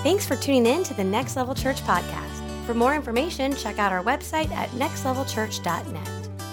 Thanks for tuning in to the Next Level Church podcast. For more information, check out our website at nextlevelchurch.net.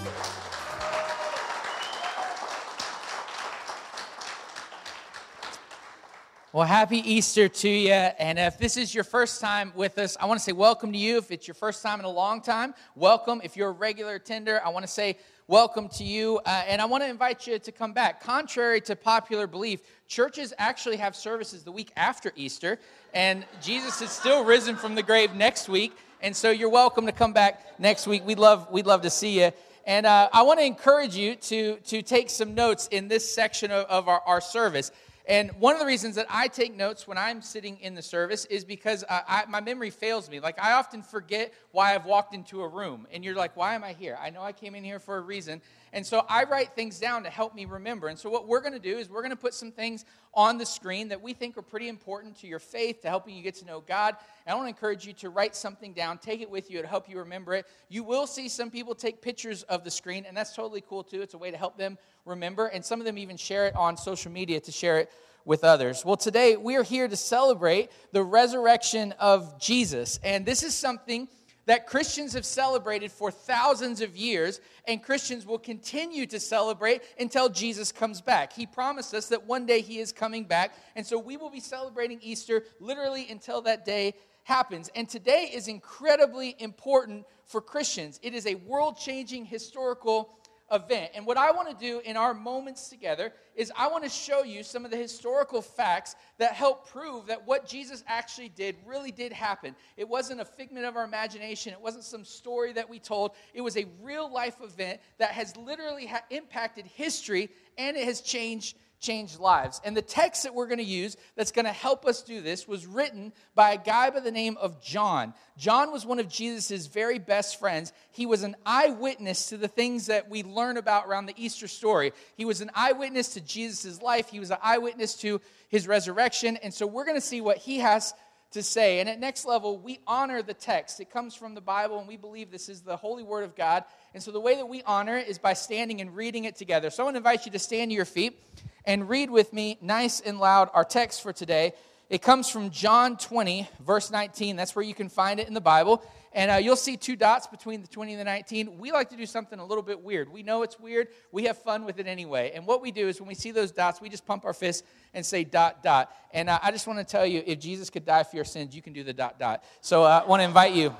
Well, happy Easter to you, and if this is your first time with us, I want to say welcome to you. If it's your first time in a long time, welcome. If you're a regular attender, I want to say welcome to you, and I want to invite you to come back. Contrary to popular belief, churches actually have services the week after Easter, and Jesus is still risen from the grave next week, and so you're welcome to come back next week. We'd love to see you. And I want to encourage you to take some notes in this section of our service. And one of the reasons that I take notes when I'm sitting in the service is because my memory fails me. Like, I often forget why I've walked into a room. And you're like, why am I here? I know I came in here for a reason. And so I write things down to help me remember. And so what we're going to do is we're going to put some things on the screen that we think are pretty important to your faith, to helping you get to know God. And I want to encourage you to write something down, take it with you to help you remember it. You will see some people take pictures of the screen, and that's totally cool too. It's a way to help them remember. And some of them even share it on social media to share it with others. Well, today we are here to celebrate the resurrection of Jesus. And this is something that Christians have celebrated for thousands of years, and Christians will continue to celebrate until Jesus comes back. He promised us that one day he is coming back, and so we will be celebrating Easter literally until that day happens. And today is incredibly important for Christians. It is a world-changing historical event. And what I want to do in our moments together is I want to show you some of the historical facts that help prove that what Jesus actually did really did happen. It wasn't a figment of our imagination. It wasn't some story that we told. It was a real life event that has literally impacted history, and it has changed lives. And the text that we're going to use that's going to help us do this was written by a guy by the name of John. John was one of Jesus' very best friends. He was an eyewitness to the things that we learn about around the Easter story. He was an eyewitness to Jesus' life. He was an eyewitness to his resurrection. And so we're going to see what he has to say. And at Next Level, we honor the text. It comes from the Bible, and we believe this is the holy word of God. And so the way that we honor it is by standing and reading it together. So I want to invite you to stand to your feet and read with me nice and loud our text for today. It comes from John 20, verse 19. That's where you can find it in the Bible. And you'll see two dots between the 20 and the 19. We like to do something a little bit weird. We know it's weird. We have fun with it anyway. And what we do is when we see those dots, we just pump our fists and say dot, dot. And I just want to tell you, if Jesus could die for your sins, you can do the dot, dot. So I want to invite you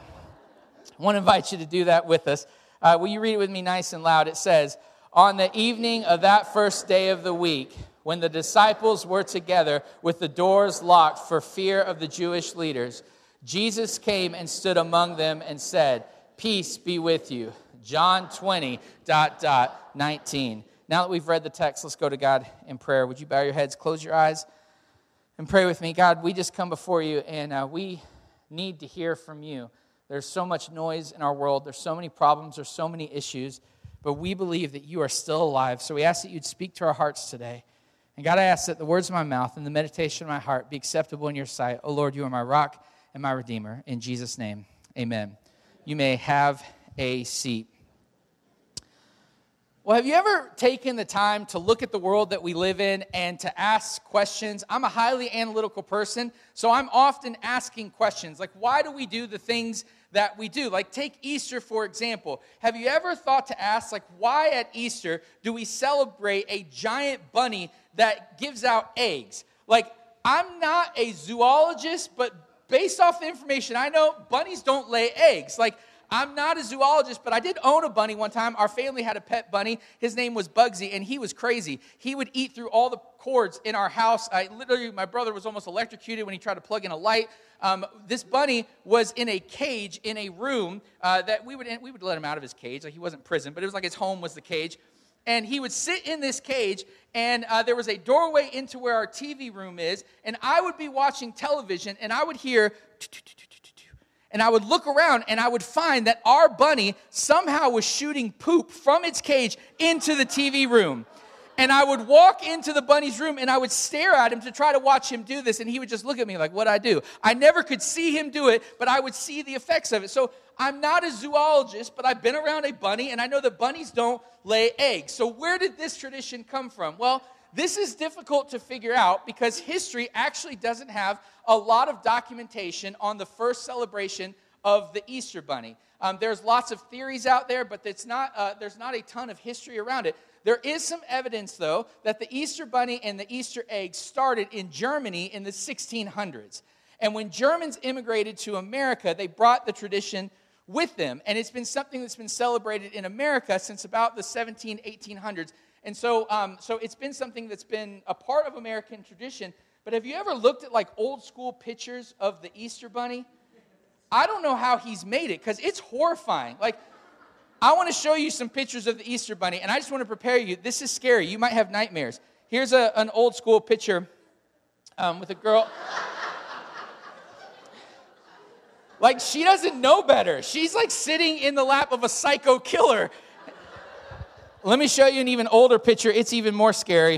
to do that with us. Will you read it with me nice and loud? It says, on the evening of that first day of the week, when the disciples were together with the doors locked for fear of the Jewish leaders, Jesus came and stood among them and said, peace be with you. John 20, 19. Now that we've read the text, let's go to God in prayer. Would you bow your heads, close your eyes, and pray with me? God, we just come before you, and we need to hear from you. There's so much noise in our world. There's so many problems. There's so many issues. But we believe that you are still alive. So we ask that you'd speak to our hearts today. And God, I ask that the words of my mouth and the meditation of my heart be acceptable in your sight. Oh Lord, you are my rock and my redeemer. In Jesus' name, amen. You may have a seat. Well, have you ever taken the time to look at the world that we live in and to ask questions? I'm a highly analytical person, so I'm often asking questions like, why do we do the things that we do? Like, take Easter, for example. Have you ever thought to ask, like, why at Easter do we celebrate a giant bunny that gives out eggs? Like, I'm not a zoologist, but based off the information I know, bunnies don't lay eggs. Like, I'm not a zoologist, but I did own a bunny one time. Our family had a pet bunny. His name was Bugsy, and he was crazy. He would eat through all the cords in our house. My brother was almost electrocuted when he tried to plug in a light. This bunny was in a cage in a room that we would let him out of his cage. Like, he wasn't in prison, but it was like his home was the cage. And he would sit in this cage, and there was a doorway into where our TV room is, and I would be watching television, and I would hear, and I would look around, and I would find that our bunny somehow was shooting poop from its cage into the TV room. And I would walk into the bunny's room, and I would stare at him to try to watch him do this, and he would just look at me like, what'd I do? I never could see him do it, but I would see the effects of it. So I'm not a zoologist, but I've been around a bunny, and I know that bunnies don't lay eggs. So where did this tradition come from? Well, this is difficult to figure out because history actually doesn't have a lot of documentation on the first celebration of the Easter Bunny. There's lots of theories out there, but there's not a ton of history around it. There is some evidence, though, that the Easter Bunny and the Easter egg started in Germany in the 1600s. And when Germans immigrated to America, they brought the tradition with them. And it's been something that's been celebrated in America since about the 1800s. And so it's been something that's been a part of American tradition. But have you ever looked at like old school pictures of the Easter Bunny? I don't know how he's made it because it's horrifying. Like, I want to show you some pictures of the Easter Bunny, and I just want to prepare you. This is scary. You might have nightmares. Here's an old school picture with a girl. Like, she doesn't know better. She's like sitting in the lap of a psycho killer. Let me show you an even older picture. It's even more scary.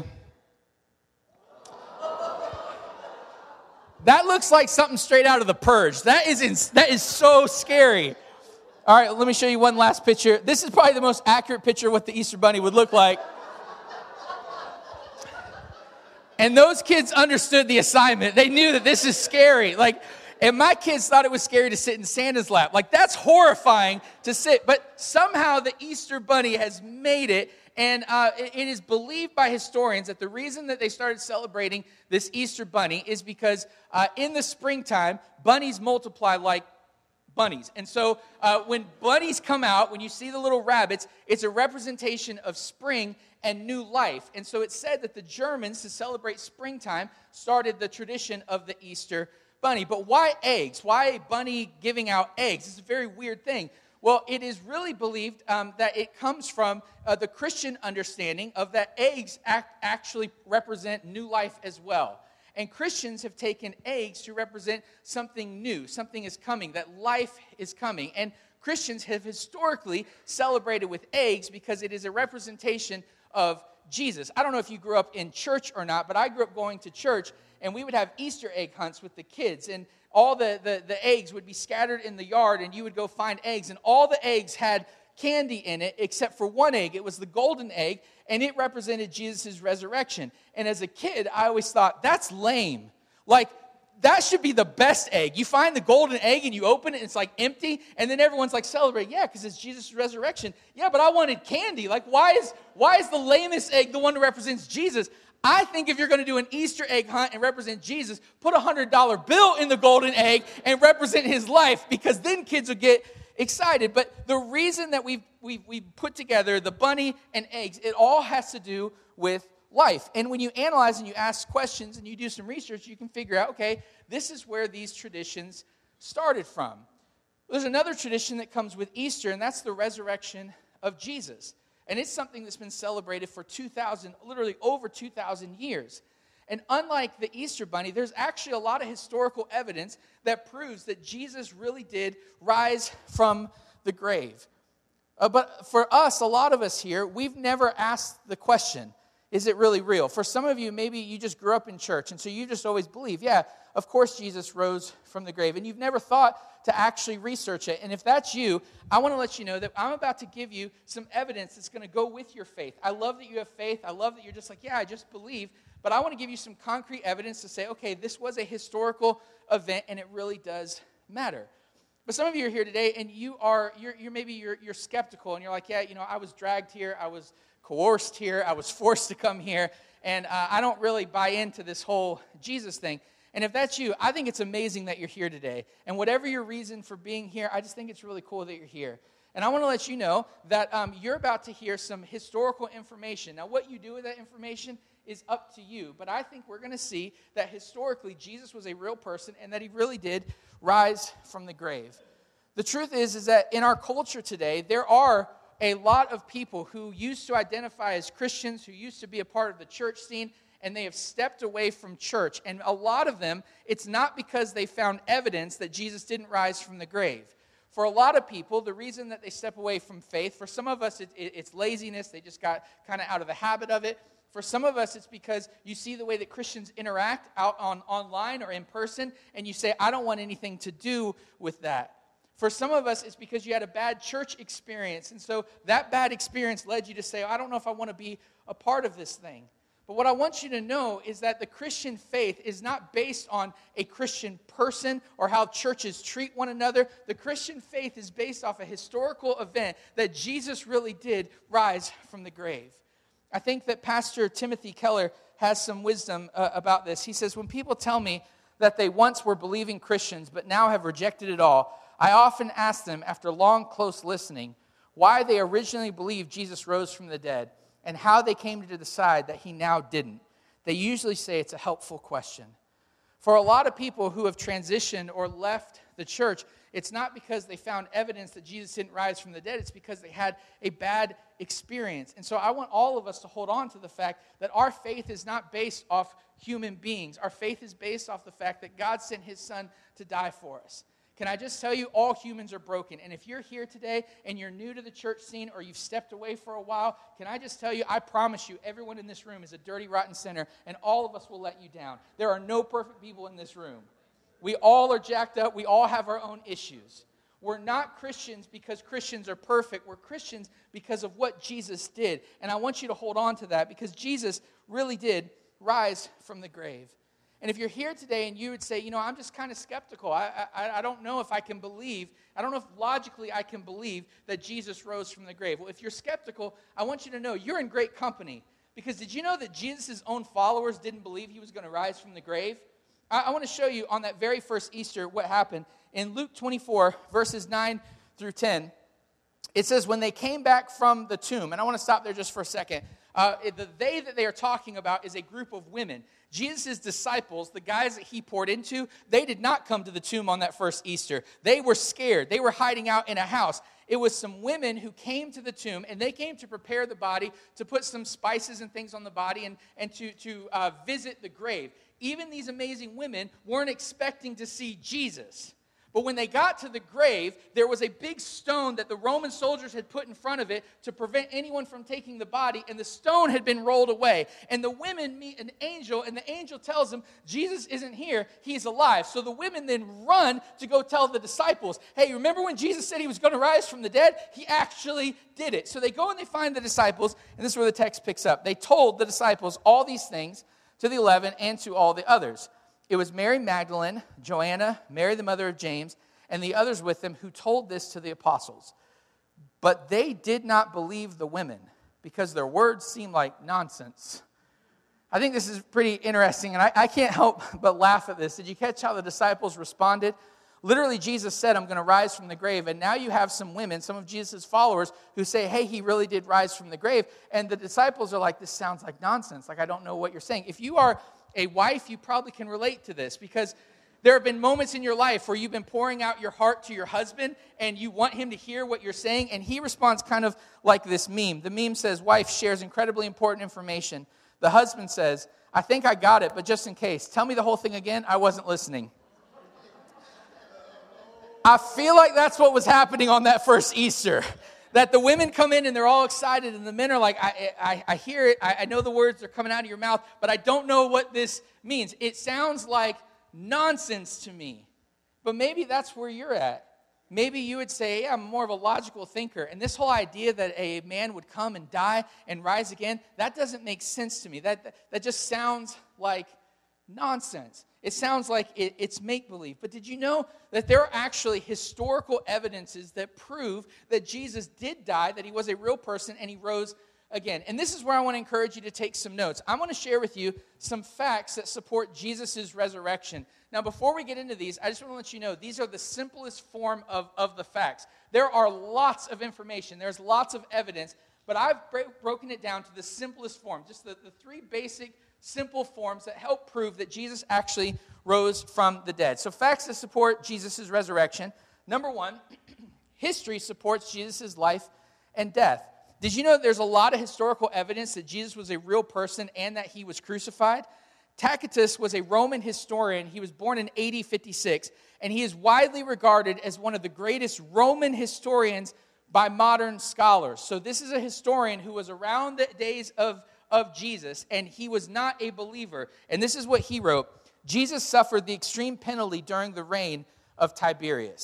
That looks like something straight out of The Purge. That is so scary. All right, let me show you one last picture. This is probably the most accurate picture of what the Easter Bunny would look like. And those kids understood the assignment. They knew that this is scary. And my kids thought it was scary to sit in Santa's lap. Like, that's horrifying to sit. But somehow the Easter Bunny has made it. And it is believed by historians that the reason that they started celebrating this Easter Bunny is because in the springtime, bunnies multiply like bunnies. And so when bunnies come out, when you see the little rabbits, it's a representation of spring and new life. And so it's said that the Germans, to celebrate springtime, started the tradition of the Easter Bunny. But why eggs? Why a bunny giving out eggs? It's a very weird thing. Well, it is really believed that it comes from the Christian understanding of that eggs actually represent new life as well. And Christians have taken eggs to represent something new, something is coming, that life is coming. And Christians have historically celebrated with eggs because it is a representation of Jesus. I don't know if you grew up in church or not, but I grew up going to church, and we would have Easter egg hunts with the kids. And all the eggs would be scattered in the yard, and you would go find eggs. And all the eggs had candy in it, except for one egg. It was the golden egg, and it represented Jesus' resurrection. And as a kid, I always thought, that's lame. Like, that should be the best egg. You find the golden egg, and you open it, and it's like empty, and then everyone's like celebrating. Yeah, because it's Jesus' resurrection. Yeah, but I wanted candy. Like, why is the lamest egg the one that represents Jesus? I think if you're going to do an Easter egg hunt and represent Jesus, put a $100 bill in the golden egg and represent his life, because then kids will get excited. But the reason that we put together the bunny and eggs, it all has to do with life. And when you analyze and you ask questions and you do some research, you can figure out, okay, this is where these traditions started from. There's another tradition that comes with Easter, and that's the resurrection of Jesus. And it's something that's been celebrated for literally over 2,000 years. And unlike the Easter Bunny, there's actually a lot of historical evidence that proves that Jesus really did rise from the grave. But for us, a lot of us here, we've never asked the question, is it really real? For some of you, maybe you just grew up in church, and so you just always believe, yeah, of course Jesus rose from the grave. And you've never thought to actually research it. And if that's you, I want to let you know that I'm about to give you some evidence that's going to go with your faith. I love that you have faith. I love that you're just like, yeah, I just believe. But I want to give you some concrete evidence to say, okay, this was a historical event, and it really does matter. But some of you are here today, and you're skeptical, and you're like, yeah, I was dragged here, I was coerced here, I was forced to come here, and I don't really buy into this whole Jesus thing. And if that's you, I think it's amazing that you're here today. And whatever your reason for being here, I just think it's really cool that you're here. And I want to let you know that you're about to hear some historical information. Now, what you do with that information is up to you. But I think we're going to see that historically, Jesus was a real person and that he really did rise from the grave. The truth is that in our culture today, there are a lot of people who used to identify as Christians, who used to be a part of the church scene, and they have stepped away from church. And a lot of them, it's not because they found evidence that Jesus didn't rise from the grave. For a lot of people, the reason that they step away from faith, for some of us, it's laziness. They just got kind of out of the habit of it. For some of us, it's because you see the way that Christians interact out online or in person, and you say, I don't want anything to do with that. For some of us, it's because you had a bad church experience, and so that bad experience led you to say, I don't know if I want to be a part of this thing. But what I want you to know is that the Christian faith is not based on a Christian person or how churches treat one another. The Christian faith is based off a historical event that Jesus really did rise from the grave. I think that Pastor Timothy Keller has some wisdom about this. He says, when people tell me that they once were believing Christians but now have rejected it all, I often ask them, after long, close listening, why they originally believed Jesus rose from the dead and how they came to decide that he now didn't. They usually say it's a helpful question. For a lot of people who have transitioned or left the church, it's not because they found evidence that Jesus didn't rise from the dead. It's because they had a bad experience. And so I want all of us to hold on to the fact that our faith is not based off human beings. Our faith is based off the fact that God sent his son to die for us. Can I just tell you, all humans are broken. And if you're here today and you're new to the church scene or you've stepped away for a while, can I just tell you, I promise you, everyone in this room is a dirty, rotten sinner, and all of us will let you down. There are no perfect people in this room. We all are jacked up. We all have our own issues. We're not Christians because Christians are perfect. We're Christians because of what Jesus did. And I want you to hold on to that because Jesus really did rise from the grave. And if you're here today and you would say, I'm just kind of skeptical. I don't know if I can believe. I don't know if logically I can believe that Jesus rose from the grave. Well, if you're skeptical, I want you to know you're in great company. Because did you know that Jesus' own followers didn't believe he was going to rise from the grave? I want to show you on that very first Easter what happened. In Luke 24, verses 9 through 10, it says, when they came back from the tomb, and I want to stop there just for a second. The they that they are talking about is a group of women. Jesus' disciples, the guys that he poured into, they did not come to the tomb on that first Easter. They were scared. They were hiding out in a house. It was some women who came to the tomb, and they came to prepare the body, to put some spices and things on the body, and to visit the grave. Even these amazing women weren't expecting to see Jesus. But when they got to the grave, there was a big stone that the Roman soldiers had put in front of it to prevent anyone from taking the body, and the stone had been rolled away. And the women meet an angel, and the angel tells them, Jesus isn't here, he's alive. So the women then run to go tell the disciples, hey, remember when Jesus said he was going to rise from the dead? He actually did it. So they go and they find the disciples, and this is where the text picks up. They told the disciples all these things to the 11 and to all the others. It was Mary Magdalene, Joanna, Mary the mother of James, and the others with them who told this to the apostles. But they did not believe the women because their words seemed like nonsense. I think this is pretty interesting, and I can't help but laugh at this. Did you catch how the disciples responded? Literally, Jesus said, I'm going to rise from the grave. And now you have some women, some of Jesus' followers, who say, hey, he really did rise from the grave. And the disciples are like, this sounds like nonsense. Like, I don't know what you're saying. If you are a wife, you probably can relate to this because there have been moments in your life where you've been pouring out your heart to your husband and you want him to hear what you're saying, and he responds kind of like this meme. The meme says, wife shares incredibly important information. The husband says, I think I got it, but just in case, tell me the whole thing again. I wasn't listening. I feel like that's what was happening on that first Easter. That the women come in and they're all excited, and the men are like, I hear it, I know the words are coming out of your mouth, but I don't know what this means. It sounds like nonsense to me. But maybe that's where you're at. Maybe you would say, yeah, I'm more of a logical thinker, and this whole idea that a man would come and die and rise again, that doesn't make sense to me. That just sounds like nonsense. It sounds like it's make-believe. But did you know that there are actually historical evidences that prove that Jesus did die, that he was a real person, and he rose again? And this is where I want to encourage you to take some notes. I want to share with you some facts that support Jesus' resurrection. Now, before we get into these, I just want to let you know these are the simplest form of the facts. There are lots of information. There's lots of evidence. But I've broken it down to the simplest form, just the three basic simple forms that help prove that Jesus actually rose from the dead. So facts that support Jesus' resurrection. Number one, history supports Jesus' life and death. Did you know that there's a lot of historical evidence that Jesus was a real person and that he was crucified? Tacitus was a Roman historian. He was born in AD 56, and he is widely regarded as one of the greatest Roman historians by modern scholars. So this is a historian who was around the days of Jesus, and he was not a believer. And this is what he wrote. Jesus suffered the extreme penalty during the reign of Tiberius.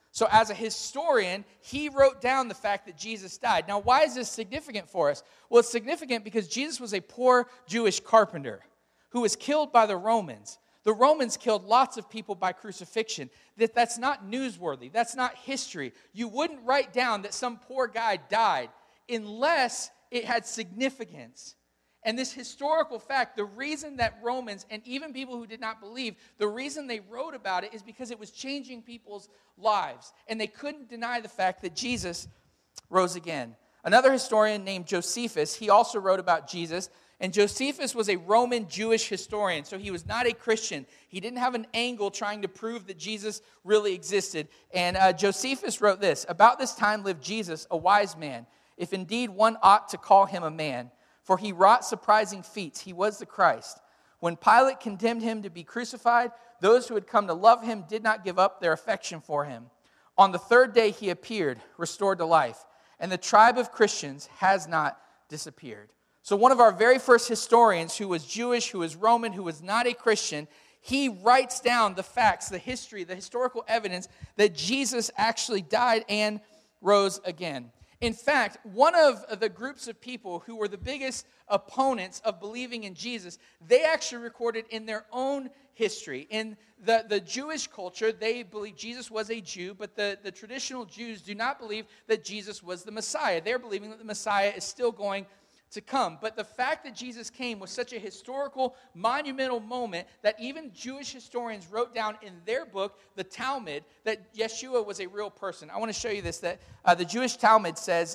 So as a historian, he wrote down the fact that Jesus died. Now, why is this significant for us? Well, it's significant because Jesus was a poor Jewish carpenter who was killed by the Romans. The Romans killed lots of people by crucifixion. That's not newsworthy. That's not history. You wouldn't write down that some poor guy died unless it had significance. And this historical fact, the reason that Romans and even people who did not believe, the reason they wrote about it is because it was changing people's lives. And they couldn't deny the fact that Jesus rose again. Another historian named Josephus, he also wrote about Jesus. And Josephus was a Roman Jewish historian, so he was not a Christian. He didn't have an angle trying to prove that Jesus really existed. And Josephus wrote this: "About this time lived Jesus, a wise man, if indeed one ought to call him a man. For he wrought surprising feats. He was the Christ. When Pilate condemned him to be crucified, those who had come to love him did not give up their affection for him. On the third day he appeared, restored to life, and the tribe of Christians has not disappeared." So one of our very first historians, who was Jewish, who was Roman, who was not a Christian, he writes down the facts, the history, the historical evidence that Jesus actually died and rose again. In fact, one of the groups of people who were the biggest opponents of believing in Jesus, they actually recorded in their own history. In the Jewish culture, they believe Jesus was a Jew, but the traditional Jews do not believe that Jesus was the Messiah. They're believing that the Messiah is still going to come. But the fact that Jesus came was such a historical, monumental moment that even Jewish historians wrote down in their book, the Talmud, that Yeshua was a real person. I want to show you this, that the Jewish Talmud says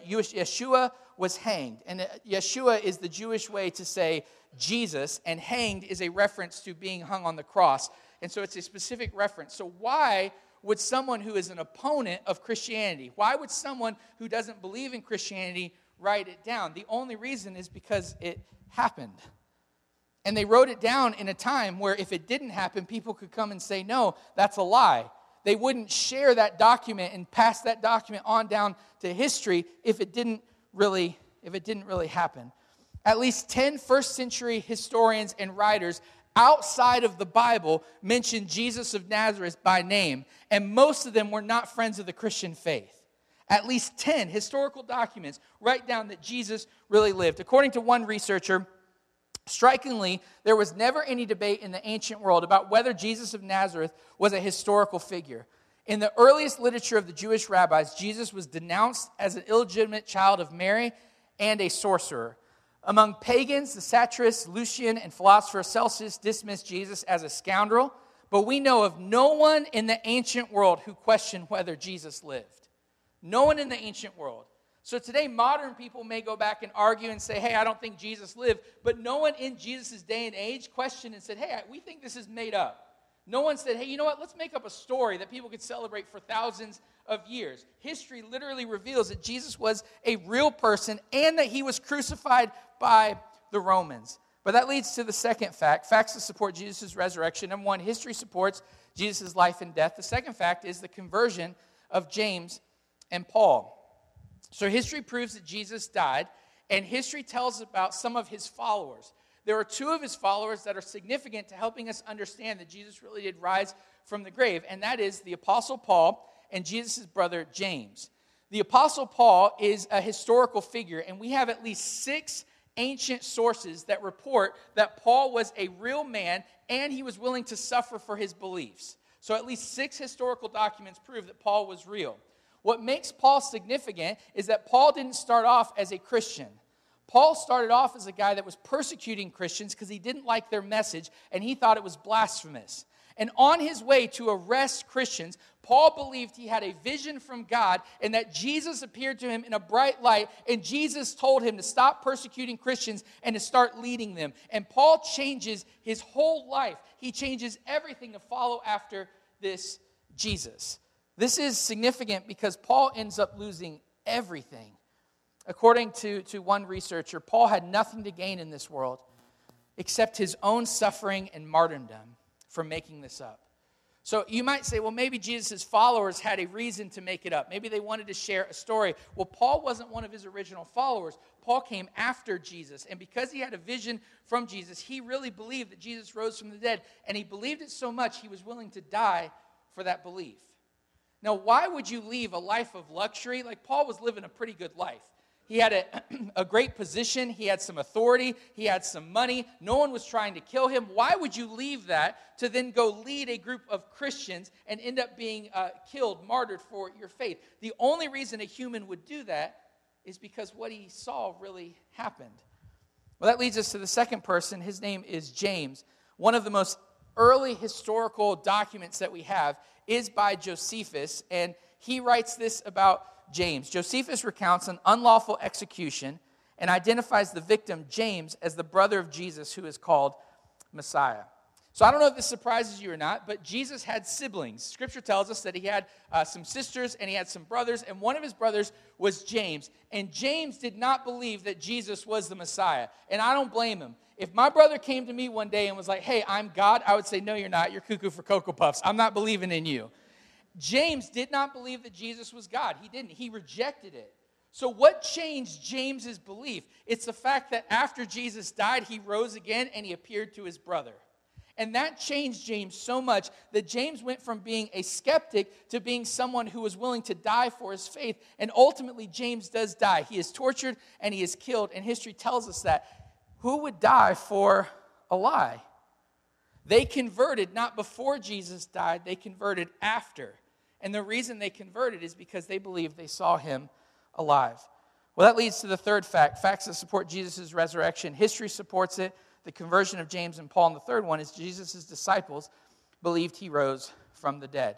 Yeshua was hanged. And Yeshua is the Jewish way to say Jesus, and hanged is a reference to being hung on the cross. And so it's a specific reference. So why would someone who is an opponent of Christianity, why would someone who doesn't believe in Christianity write it down? The only reason is because it happened. And they wrote it down in a time where if it didn't happen, people could come and say, no, that's a lie. They wouldn't share that document and pass that document on down to history if it didn't really happen. At least 10 first century historians and writers outside of the Bible mention Jesus of Nazareth by name, and most of them were not friends of the Christian faith. At least 10 historical documents write down that Jesus really lived. According to one researcher, strikingly, there was never any debate in the ancient world about whether Jesus of Nazareth was a historical figure. In the earliest literature of the Jewish rabbis, Jesus was denounced as an illegitimate child of Mary and a sorcerer. Among pagans, the satirist Lucian and philosopher Celsus dismissed Jesus as a scoundrel, but we know of no one in the ancient world who questioned whether Jesus lived. No one in the ancient world. So today, modern people may go back and argue and say, hey, I don't think Jesus lived, but no one in Jesus' day and age questioned and said, hey, we think this is made up. No one said, hey, you know what, let's make up a story that people could celebrate for thousands of years. History literally reveals that Jesus was a real person and that he was crucified by the Romans. But that leads to the second fact, facts that support Jesus' resurrection. Number one, history supports Jesus' life and death. The second fact is the conversion of James and Paul. So history proves that Jesus died, and history tells about some of his followers. There are two of his followers that are significant to helping us understand that Jesus really did rise from the grave, and that is the Apostle Paul and Jesus' brother James. The Apostle Paul is a historical figure, and we have at least 6 ancient sources that report that Paul was a real man and he was willing to suffer for his beliefs. So at least 6 historical documents prove that Paul was real. What makes Paul significant is that Paul didn't start off as a Christian. Paul started off as a guy that was persecuting Christians because he didn't like their message and he thought it was blasphemous. And on his way to arrest Christians, Paul believed he had a vision from God and that Jesus appeared to him in a bright light, and Jesus told him to stop persecuting Christians and to start leading them. And Paul changes his whole life. He changes everything to follow after this Jesus. This is significant because Paul ends up losing everything. According to one researcher, Paul had nothing to gain in this world except his own suffering and martyrdom for making this up. So you might say, well, maybe Jesus' followers had a reason to make it up. Maybe they wanted to share a story. Well, Paul wasn't one of his original followers. Paul came after Jesus. And because he had a vision from Jesus, he really believed that Jesus rose from the dead. And he believed it so much, he was willing to die for that belief. Now, why would you leave a life of luxury? Like, Paul was living a pretty good life. He had a great position. He had some authority. He had some money. No one was trying to kill him. Why would you leave that to then go lead a group of Christians and end up being killed, martyred for your faith? The only reason a human would do that is because what he saw really happened. Well, that leads us to the second person. His name is James. One of the most early historical documents that we have is by Josephus, and he writes this about James. Josephus recounts an unlawful execution and identifies the victim, James, as the brother of Jesus, who is called Messiah. So I don't know if this surprises you or not, but Jesus had siblings. Scripture tells us that he had some sisters and he had some brothers, and one of his brothers was James. And James did not believe that Jesus was the Messiah, and I don't blame him. If my brother came to me one day and was like, hey, I'm God, I would say, no, you're not. You're cuckoo for Cocoa Puffs. I'm not believing in you. James did not believe that Jesus was God. He didn't. He rejected it. So what changed James's belief? It's the fact that after Jesus died, he rose again and he appeared to his brother. And that changed James so much that James went from being a skeptic to being someone who was willing to die for his faith. And ultimately, James does die. He is tortured and he is killed. And history tells us that. Who would die for a lie? They converted not before Jesus died. They converted after. And the reason they converted is because they believed they saw him alive. Well, that leads to the third fact, facts that support Jesus' resurrection. History supports it. The conversion of James and Paul. And the third one is Jesus' disciples believed he rose from the dead.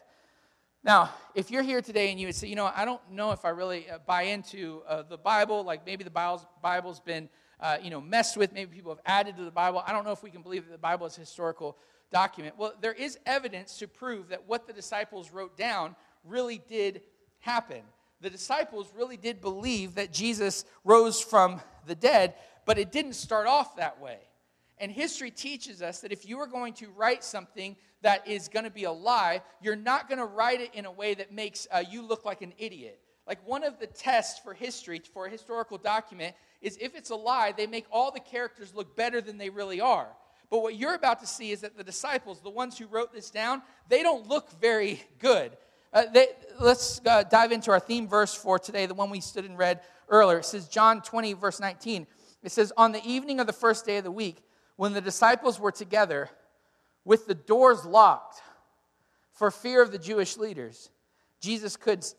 Now, if you're here today and you would say, I don't know if I really buy into the Bible, like maybe the Bible's been messed with, maybe people have added to the Bible. I don't know if we can believe that the Bible is a historical document. Well, there is evidence to prove that what the disciples wrote down really did happen. The disciples really did believe that Jesus rose from the dead, but it didn't start off that way. And history teaches us that if you are going to write something that is going to be a lie, you're not going to write it in a way that makes you look like an idiot. Like, one of the tests for history, for a historical document, is if it's a lie, they make all the characters look better than they really are. But what you're about to see is that the disciples, the ones who wrote this down, they don't look very good. Let's dive into our theme verse for today, the one we stood and read earlier. It says, John 20, verse 19. It says, on the evening of the first day of the week, when the disciples were together with the doors locked for fear of the Jewish leaders, Jesus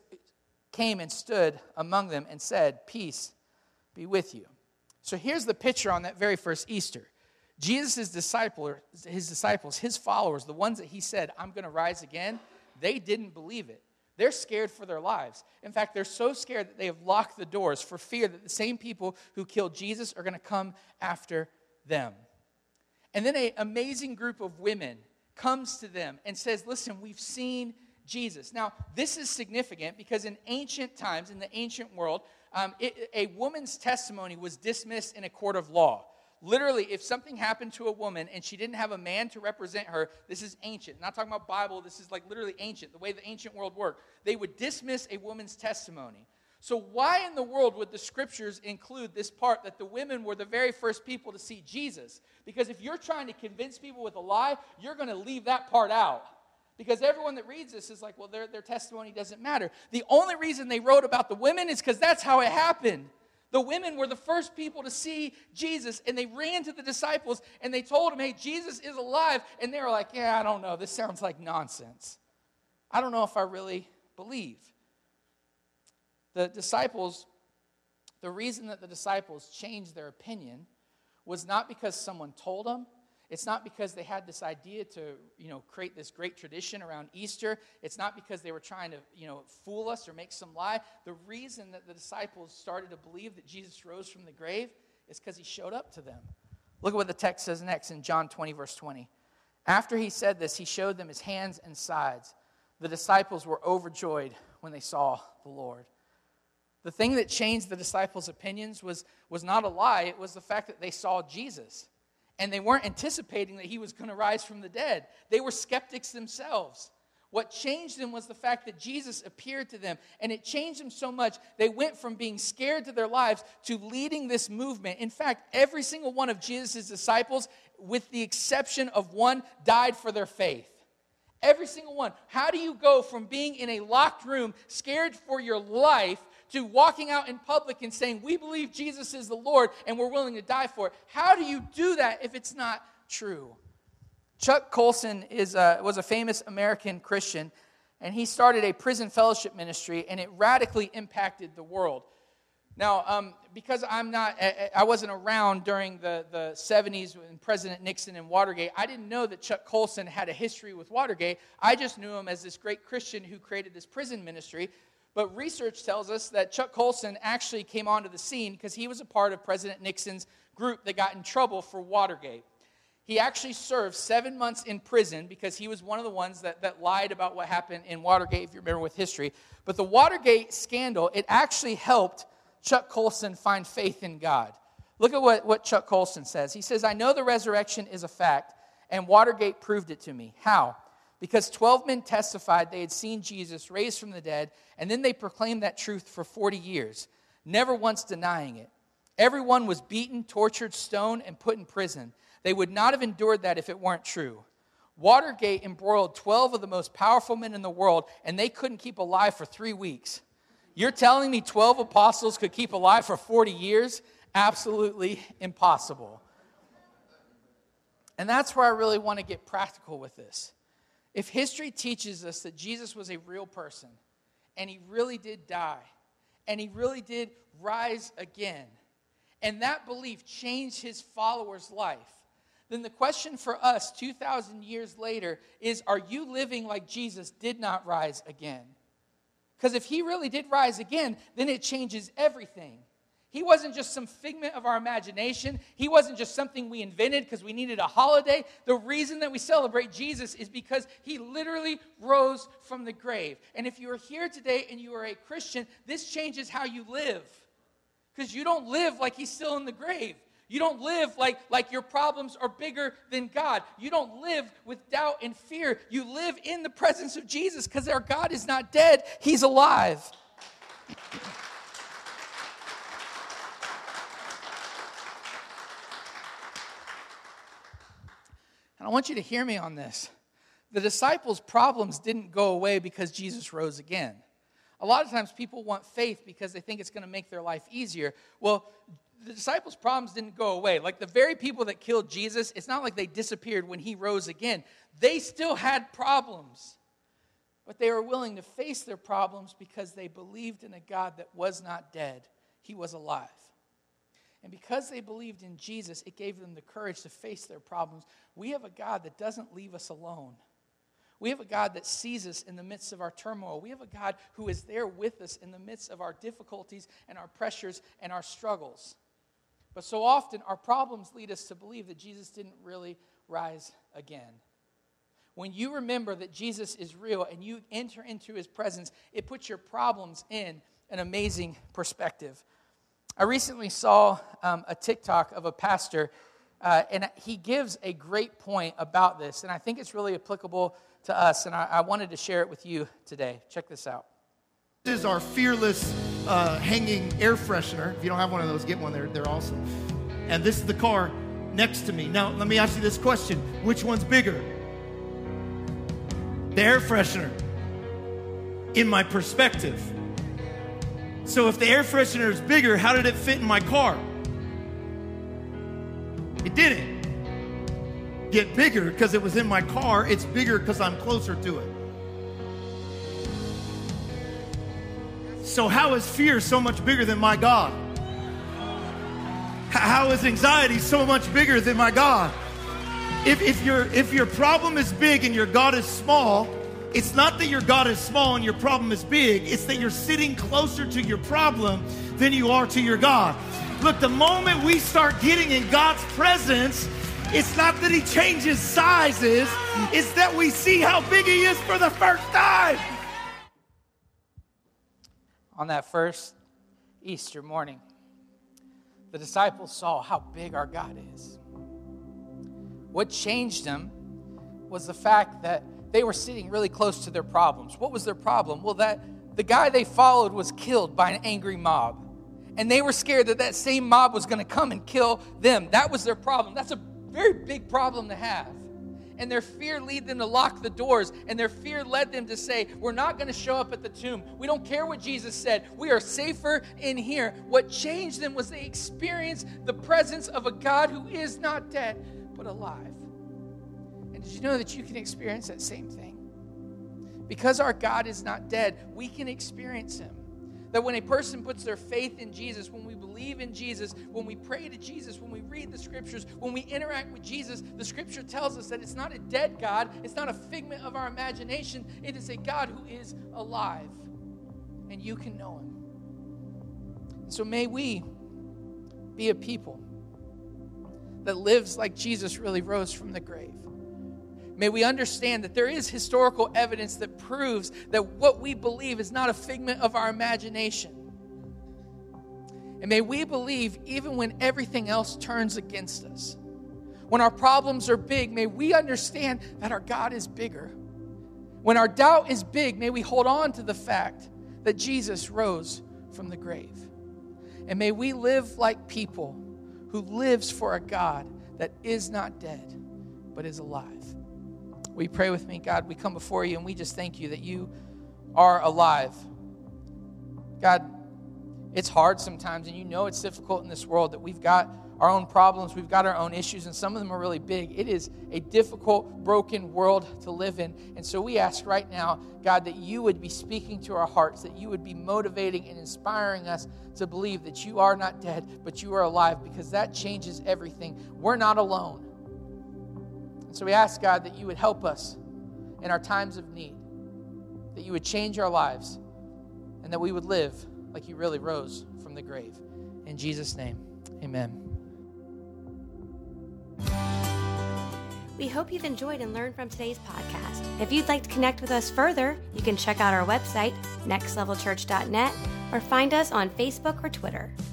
came and stood among them and said, peace be with you. So here's the picture on that very first Easter. Jesus' disciples, his followers, the ones that he said, I'm going to rise again, they didn't believe it. They're scared for their lives. In fact, they're so scared that they have locked the doors for fear that the same people who killed Jesus are going to come after them. And then an amazing group of women comes to them and says, listen, we've seen Jesus. Now, this is significant because in ancient times, in the ancient world, a woman's testimony was dismissed in a court of law. Literally, if something happened to a woman and she didn't have a man to represent her, this is ancient. Not talking about Bible, this is like literally ancient, the way the ancient world worked. They would dismiss a woman's testimony. So why in the world would the scriptures include this part that the women were the very first people to see Jesus? Because if you're trying to convince people with a lie, you're going to leave that part out. Because everyone that reads this is like, well, their testimony doesn't matter. The only reason they wrote about the women is because that's how it happened. The women were the first people to see Jesus, and they ran to the disciples, and they told them, hey, Jesus is alive. And they were like, yeah, I don't know. This sounds like nonsense. I don't know if I really believe. The reason that the disciples changed their opinion was not because someone told them. It's not because they had this idea to, create this great tradition around Easter. It's not because they were trying to, fool us or make some lie. The reason that the disciples started to believe that Jesus rose from the grave is because he showed up to them. Look at what the text says next in John 20, verse 20. After he said this, he showed them his hands and sides. The disciples were overjoyed when they saw the Lord. The thing that changed the disciples' opinions was not a lie. It was the fact that they saw Jesus. And they weren't anticipating that he was going to rise from the dead. They were skeptics themselves. What changed them was the fact that Jesus appeared to them. And it changed them so much, they went from being scared to their lives to leading this movement. In fact, every single one of Jesus' disciples, with the exception of one, died for their faith. Every single one. How do you go from being in a locked room, scared for your life, to walking out in public and saying, we believe Jesus is the Lord and we're willing to die for it? How do you do that if it's not true? Chuck Colson was a famous American Christian, and he started a prison fellowship ministry, and it radically impacted the world. Now, because I wasn't around during the 70s when President Nixon and Watergate, I didn't know that Chuck Colson had a history with Watergate. I just knew him as this great Christian who created this prison ministry. But research tells us that Chuck Colson actually came onto the scene because he was a part of President Nixon's group that got in trouble for Watergate. He actually served 7 months in prison because he was one of the ones that lied about what happened in Watergate, if you remember with history. But the Watergate scandal, it actually helped Chuck Colson find faith in God. Look at what Chuck Colson says. He says, I know the resurrection is a fact, and Watergate proved it to me. How? Because 12 men testified they had seen Jesus raised from the dead, and then they proclaimed that truth for 40 years, never once denying it. Everyone was beaten, tortured, stoned, and put in prison. They would not have endured that if it weren't true. Watergate embroiled 12 of the most powerful men in the world, and they couldn't keep alive for 3 weeks. You're telling me 12 apostles could keep alive for 40 years? Absolutely impossible. And that's where I really want to get practical with this. If history teaches us that Jesus was a real person, and he really did die, and he really did rise again, and that belief changed his followers' life, then the question for us 2,000 years later is, are you living like Jesus did not rise again? Because if he really did rise again, then it changes everything. He wasn't just some figment of our imagination. He wasn't just something we invented because we needed a holiday. The reason that we celebrate Jesus is because he literally rose from the grave. And if you are here today and you are a Christian, this changes how you live. Because you don't live like he's still in the grave. You don't live like your problems are bigger than God. You don't live with doubt and fear. You live in the presence of Jesus because our God is not dead. He's alive. And I want you to hear me on this. The disciples' problems didn't go away because Jesus rose again. A lot of times people want faith because they think it's going to make their life easier. Well, the disciples' problems didn't go away. Like the very people that killed Jesus, it's not like they disappeared when he rose again. They still had problems. But they were willing to face their problems because they believed in a God that was not dead. He was alive. And because they believed in Jesus, it gave them the courage to face their problems. We have a God that doesn't leave us alone. We have a God that sees us in the midst of our turmoil. We have a God who is there with us in the midst of our difficulties and our pressures and our struggles. But so often, our problems lead us to believe that Jesus didn't really rise again. When you remember that Jesus is real and you enter into his presence, it puts your problems in an amazing perspective. I recently saw a TikTok of a pastor, and he gives a great point about this, and I think it's really applicable to us, and I wanted to share it with you today. Check this out. This is our Fearless hanging air freshener. If you don't have one of those, get one. They're awesome. And this is the car next to me. Now, let me ask you this question. Which one's bigger? The air freshener. In my perspective. So if the air freshener is bigger, how did it fit in my car? It didn't get bigger because it was in my car. It's bigger because I'm closer to it. So how is fear so much bigger than my God? How is anxiety so much bigger than my God? If your problem is big and your God is small, it's not that your God is small and your problem is big. It's that you're sitting closer to your problem than you are to your God. Look, the moment we start getting in God's presence, it's not that he changes sizes. It's that we see how big he is for the first time. On that first Easter morning, the disciples saw how big our God is. What changed them was the fact that they were sitting really close to their problems. What was their problem? Well, that the guy they followed was killed by an angry mob. And they were scared that that same mob was going to come and kill them. That was their problem. That's a very big problem to have. and their fear led them to lock the doors, and their fear led them to say, we're not going to show up at the tomb. We don't care what Jesus said. We are safer in here. What changed them was they experienced the presence of a God who is not dead, but alive. And did you know that you can experience that same thing? Because our God is not dead, we can experience him. That when a person puts their faith in Jesus, when we believe in Jesus, when we pray to Jesus, when we read the scriptures, when we interact with Jesus, the scripture tells us that it's not a dead God, it's not a figment of our imagination, it is a God who is alive, and you can know him. So may we be a people that lives like Jesus really rose from the grave. May we understand that there is historical evidence that proves that what we believe is not a figment of our imagination. And may we believe even when everything else turns against us. When our problems are big, may we understand that our God is bigger. When our doubt is big, may we hold on to the fact that Jesus rose from the grave. And may we live like people who lives for a God that is not dead, but is alive. Will you pray with me? God, we come before you and we just thank you that you are alive. God, it's hard sometimes, and you know it's difficult in this world, that we've got our own problems, we've got our own issues, and some of them are really big. It is a difficult, broken world to live in. And so we ask right now, God, that you would be speaking to our hearts, that you would be motivating and inspiring us to believe that you are not dead, but you are alive, because that changes everything. We're not alone. And so we ask, God, that you would help us in our times of need, that you would change our lives, and that we would live like you really rose from the grave. In Jesus' name, amen. We hope you've enjoyed and learned from today's podcast. If you'd like to connect with us further, you can check out our website, nextlevelchurch.net, or find us on Facebook or Twitter.